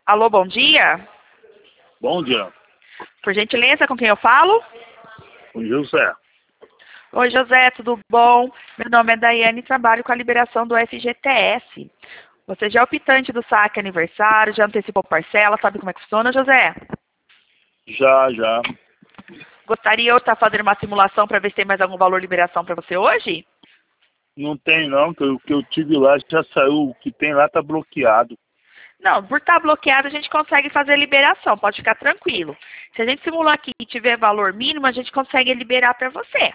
Alô, bom dia. Bom dia, Por gentileza, com quem eu falo? o José. Oi, José, tudo bom? Meu nome é Daiane e trabalho com a liberação do FGTS. Você já é optante do saque aniversário, já antecipou parcela, sabe como é que funciona, José? Já. Gostaria de estar fazendo uma simulação para ver se tem mais algum valor de liberação para você hoje? Não tem não, que o que eu tive lá já saiu, o que tem lá tá bloqueado. Não, por estar bloqueado a gente consegue fazer a liberação, pode ficar tranquilo. Se a gente simular aqui e tiver valor mínimo, a gente consegue liberar para você.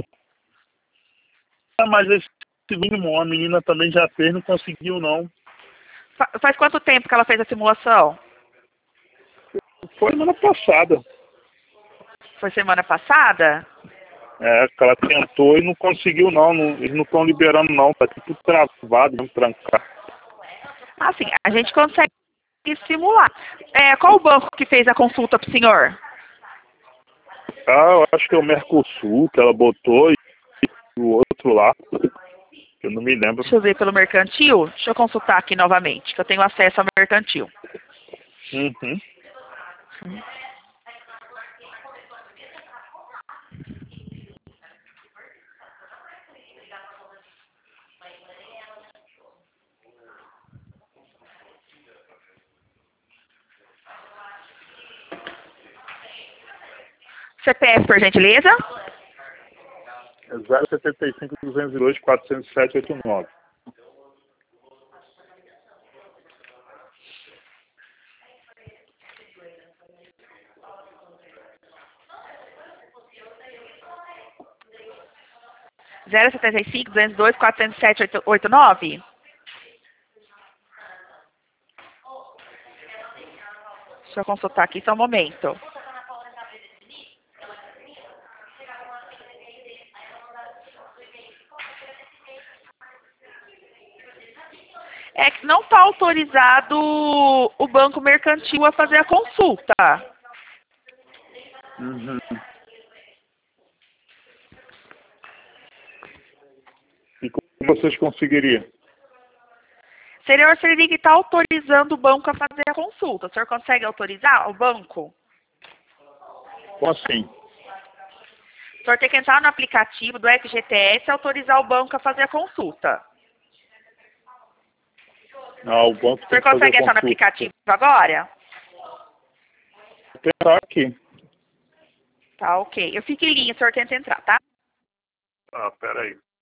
Mas esse mínimo, a menina também já fez, não conseguiu não. Faz quanto tempo que ela fez a simulação? Foi semana passada. Foi semana passada? Que ela tentou e não conseguiu eles não estão liberando não, tá tudo travado, vamos trancar. Assim, a gente consegue simular. Qual o banco que fez a consulta para o senhor? Eu acho que é o Mercosul que ela botou e o outro lá, eu não me lembro. Deixa eu ver pelo mercantil. Deixa eu consultar aqui novamente, que eu tenho acesso ao mercantil. Uhum. CPF, por gentileza? É 075-202-407-89. Zero 075-202-407-89? Deixa eu consultar aqui só um momento. É que não está autorizado o banco mercantil a fazer a consulta. Uhum. E como vocês conseguiriam? Senhor, você teria que estar autorizando o banco a fazer a consulta. O senhor consegue autorizar o banco? Como assim? O senhor tem que entrar no aplicativo do FGTS e autorizar o banco a fazer a consulta. O banco O tem senhor que fazer consegue a entrar no consulta. aplicativo agora? Vou tentar aqui. Tá, ok. Eu fico em linha, o senhor tenta entrar, tá? Peraí.